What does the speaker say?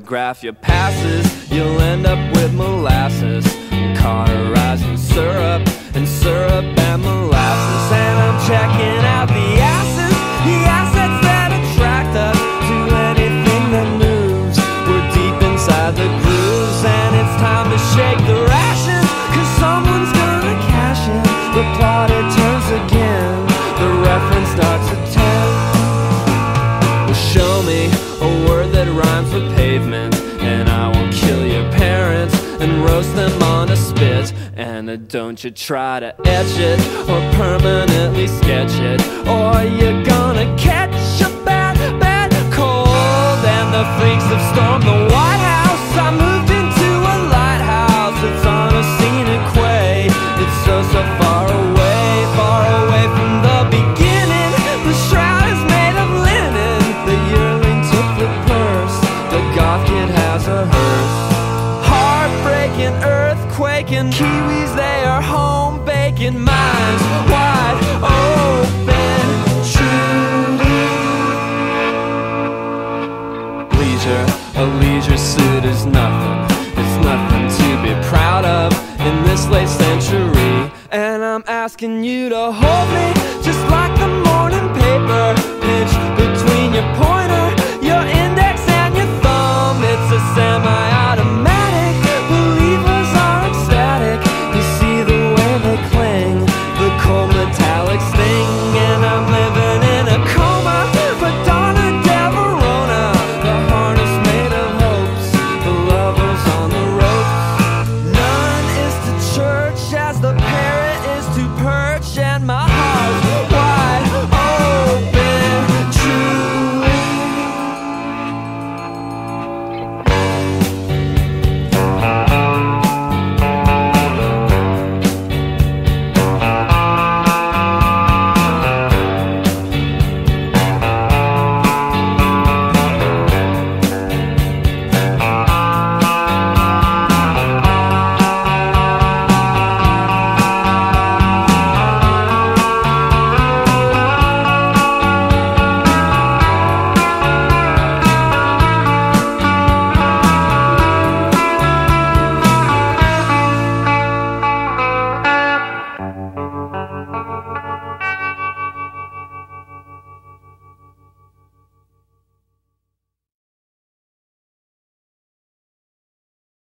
photograph your passes, you'll end up with molasses, cauterized in syrup, and syrup and molasses. And I'm checking out the assets that attract us to anything that moves. We're deep inside the grooves, and it's time to shake the rations, 'cause someone's gonna cash in. The plot, it turns again, the reference starts at 10. Well, show me a word that rhymes with pavement, and I will kill your parents and roast them on a spit. And don't you try to etch it or permanently sketch it, or you're gonna catch a bad, bad cold. And the freaks have stormed the White House. I moved into a lighthouse. It's on a scenic way. It's so far away from the beginning. The shroud is made of linen. The yearling took the purse. The goth kid has a hearse. Heartbreaking, earthquaking, Kiwis, they are home baking, minds wide open, truly. Leisure, a leisure suit is nothing. It's nothing to be proud of in this late century. And I'm asking you to hold me just like